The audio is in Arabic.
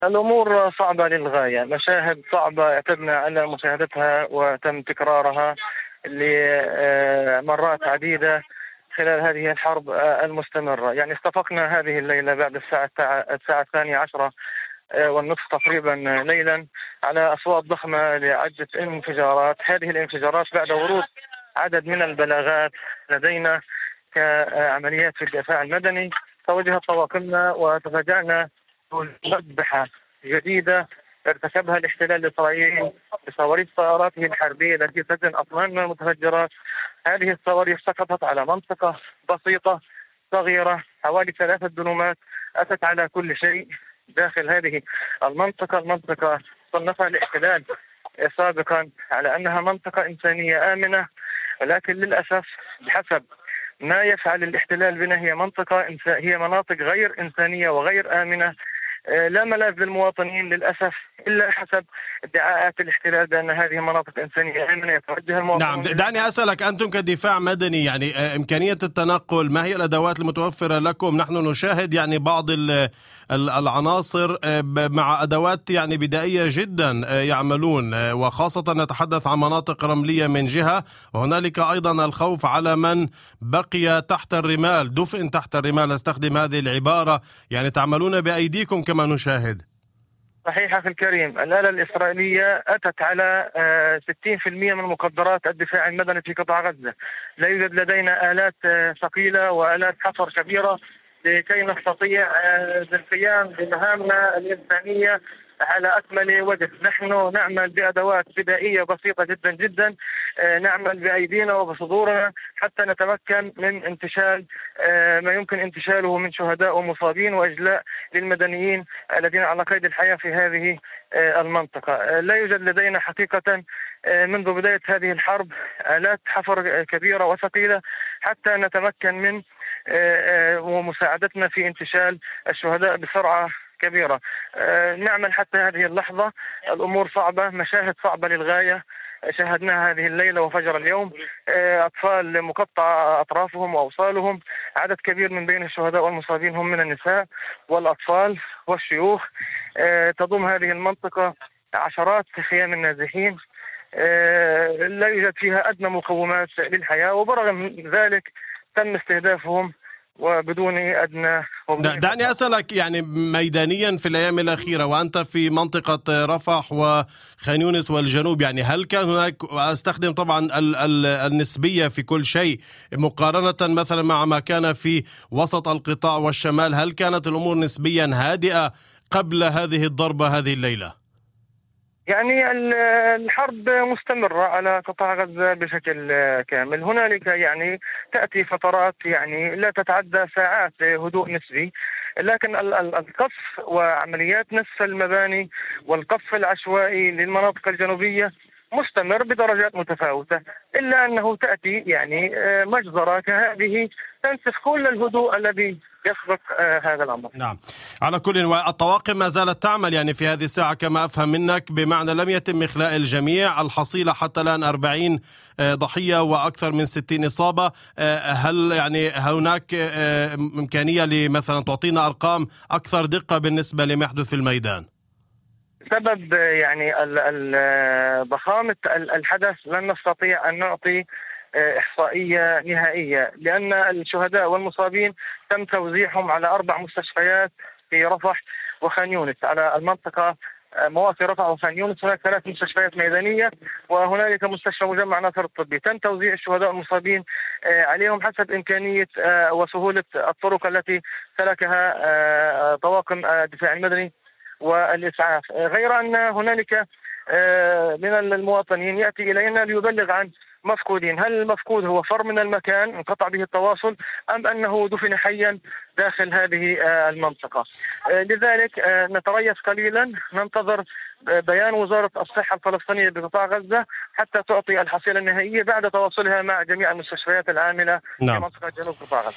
الأمور صعبة للغاية، مشاهد صعبة اعتدنا على مشاهدتها وتم تكرارها لمرات عديدة خلال هذه الحرب المستمرة. يعني استفقنا هذه الليلة بعد الساعة 12:30 والنصف تقريبا ليلا على أصوات ضخمة لعدة انفجارات. هذه الانفجارات بعد ورود عدد من البلاغات لدينا كعمليات في الدفاع المدني، توجهت طواقمنا وتفاجأنا مذبحة جديدة ارتكبها الاحتلال الإسرائيلي بصواريخ طائراته الحربية التي تزن أطنان من المتفجرات. هذه الصواريخ سقطت على منطقة بسيطة صغيرة حوالي 3 دنومات، أتت على كل شيء داخل هذه المنطقة صنفها الاحتلال سابقا على أنها منطقة إنسانية آمنة، ولكن للأسف بحسب ما يفعل الاحتلال بنا هي مناطق غير إنسانية وغير آمنة، لا ملاذ للمواطنين للأسف إلا حسب ادعاءات الاحتلال بأن هذه مناطق إنسانية آمنة يتوجه المواطنين. نعم، دعني أسألك، أنتم كدفاع مدني يعني إمكانية التنقل، ما هي الأدوات المتوفرة لكم؟ نحن نشاهد يعني بعض العناصر مع أدوات يعني بدائية جدا يعملون، وخاصة نتحدث عن مناطق رملية من جهة، وهنالك أيضا الخوف على من بقي تحت الرمال، دفن تحت الرمال، استخدم هذه العبارة، يعني تعملون بأيديكم كما نشاهد. صحيح أخي الكريم، الآلة الإسرائيلية أتت على 60% من مقدرات الدفاع المدني في قطاع غزة. لا يوجد لدينا آلات ثقيلة وآلات حفر كبيرة لكي نستطيع القيام بمهامنا الإنسانية على أكمل وجه. نحن نعمل بأدوات بدائية بسيطة جدا جدا، نعمل بأيدينا وبصدورنا حتى نتمكن من انتشال ما يمكن انتشاله من شهداء ومصابين وإجلاء للمدنيين الذين على قيد الحياة في هذه المنطقة. لا يوجد لدينا حقيقة منذ بداية هذه الحرب آلات حفر كبيرة وثقيلة حتى نتمكن من ومساعدتنا في انتشال الشهداء بسرعة كبيرة. نعمل حتى هذه اللحظة، الأمور صعبة، مشاهد صعبة للغاية شاهدناها هذه الليلة وفجر اليوم. أطفال مقطع أطرافهم وأوصالهم، عدد كبير من بين الشهداء والمصابين هم من النساء والأطفال والشيوخ. تضم هذه المنطقة عشرات خيام النازحين، لا يوجد فيها أدنى مقومات للحياة، وبرغم ذلك تم استهدافهم وبدون أدنى. دعني أسألك يعني ميدانيا في الأيام الأخيرة وأنت في منطقة رفح وخان يونس والجنوب، يعني هل كان هناك، أستخدم طبعا النسبية في كل شيء مقارنة مثلا مع ما كان في وسط القطاع والشمال، هل كانت الأمور نسبيا هادئة قبل هذه الضربة هذه الليلة؟ يعني الحرب مستمرة على قطاع غزة بشكل كامل. هنالك يعني تأتي فترات يعني لا تتعدى ساعات هدوء نسبي، لكن القصف وعمليات نسف المباني والقصف العشوائي للمناطق الجنوبية مستمر بدرجات متفاوتة، إلا أنه تأتي يعني مجزرة كهذه تنسف كل الهدوء الذي يسبق هذا الأمر. نعم، على كل الطواقم ما زالت تعمل يعني في هذه الساعة كما أفهم منك، بمعنى لم يتم إخلاء الجميع. الحصيلة حتى الآن 40 ضحية وأكثر من 60 إصابة. هل يعني هناك إمكانية لمثلا تعطينا أرقام أكثر دقة بالنسبة لما يحدث في الميدان؟ بسبب يعني ضخامة الحدث لن نستطيع أن نعطي إحصائية نهائية، لأن الشهداء والمصابين تم توزيعهم على 4 مستشفيات في رفح وخان يونس. على المنطقة مواسي رفح وخان يونس هناك 3 مستشفيات ميدانية، وهنالك مستشفى مجمع ناصر الطبي. تم توزيع الشهداء والمصابين عليهم حسب إمكانية وسهولة الطرق التي سلكها طواقم الدفاع المدني والإسعاف. غير أن هنالك من المواطنين يأتي إلينا ليبلغ عن مفقودين. هل المفقود هو فر من المكان انقطع به التواصل أم أنه دفن حيا داخل هذه المنطقة؟ لذلك نتريث قليلا، ننتظر بيان وزارة الصحة الفلسطينية بقطاع غزة حتى تعطي الحصيلة النهائية بعد تواصلها مع جميع المستشفيات العاملة في منطقة جنوب قطاع غزة.